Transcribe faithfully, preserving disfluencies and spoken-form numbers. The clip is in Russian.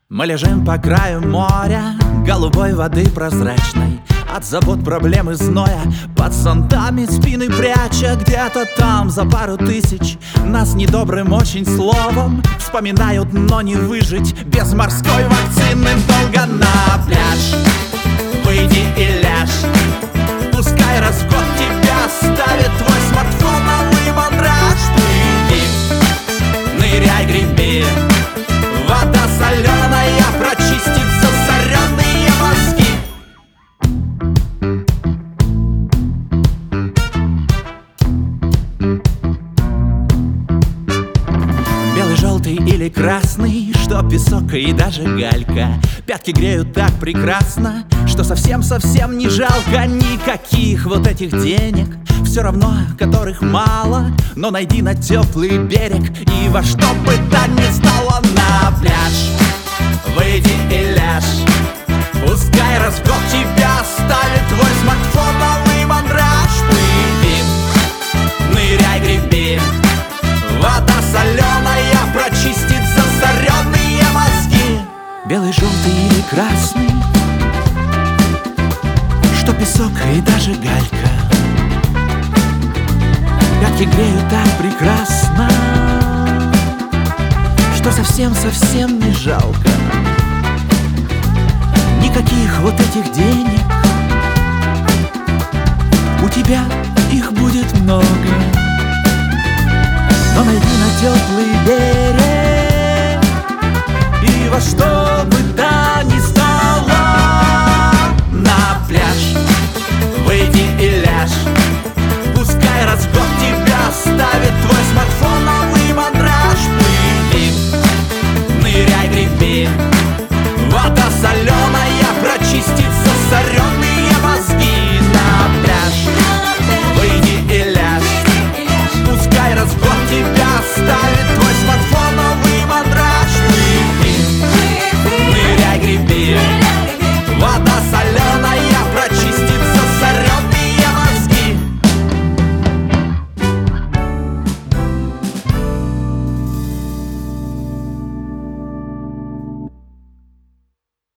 Мы лежим по краю моря, голубой воды прозрачной, от забот, проблем и зноя, под зонтами спины пряча. Где-то там за пару тысяч нас недобрым очень словом вспоминают, но не выжить без морской вакцины. Долго на пляж выйди и ляжь, пускай раз в год тебя ставит твой смартфон на лимондраж. Плыви, ныряй, греби, вода соленая прочистит засоренные мозги. Белый, желтый или красный, что песок и даже галька, пятки греют так прекрасно, что совсем-совсем не жалко никаких вот этих денег, все равно которых мало. Но найди на теплый берег и во что бы то ни стало на пляж выйди и ляжь, пускай раз в год тебя ставит твой смартфон на лимондраж. Плыви, ныряй, греби, вода соленая прочистит засоренные мозги. Белый, желтый или красный, что песок и даже галька, пятки греют так прекрасно, что совсем-совсем не жалко никаких вот этих денег. У тебя их будет много, но найди на теплый берег